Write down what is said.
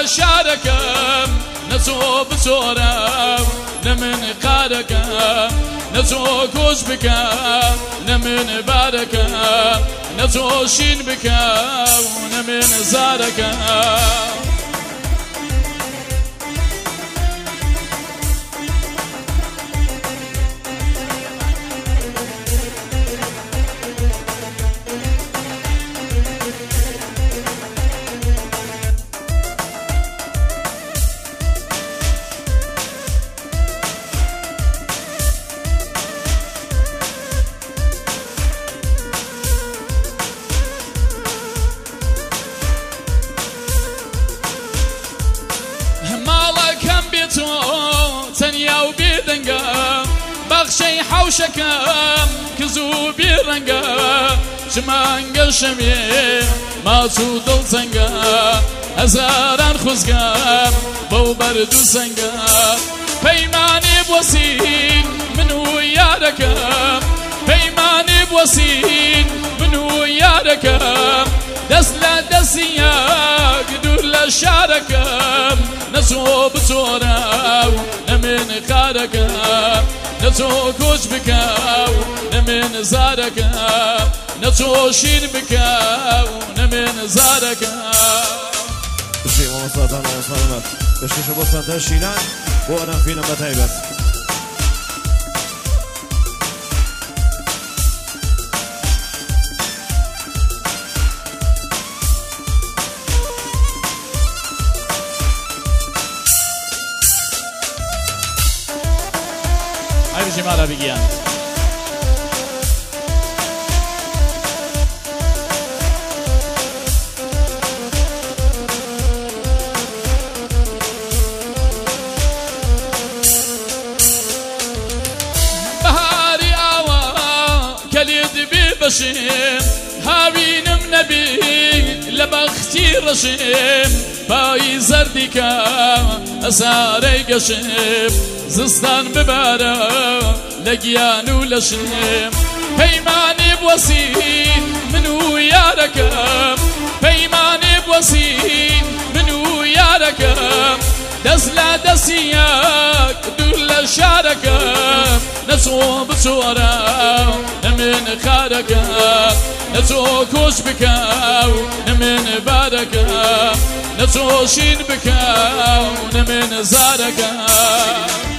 شاركم نسو بسورة نمن قاركم نسو كوز بكا نمن باركا نسو شين بكا ونمن زاركا تنيا وبيدنقا بخشي حوشكم كزو بيرنقا شمانقا شمي ما سودل سنقا أزاران خزقا بو بردو سنقا بيماني بوسين منو ياركم بيماني بوسين منو ياركم دس لا دسيا قدور لا شاركم نسو بصورة نمن خاركم نسو كوش بكاو نمن زاركم نسو شين بكاو نمن زاركم بشي ومصادان ومصادمات بشي شبصة تشيلان وأنا فينا بتايبت جمالا بگیان بهاری آوا کلید بی بشیم هاوینم نبی لبختی رشیم پای زردی که اساری گشیم زستان ببارا لقيان ولشم بيماني بوسين منو ياركم بيماني بوسين منو ياركم دسلا دسياك دول شاركم نسو بصورة من خاركم نسو كوش بكاو من باركم نسو شين بكاو من زاركم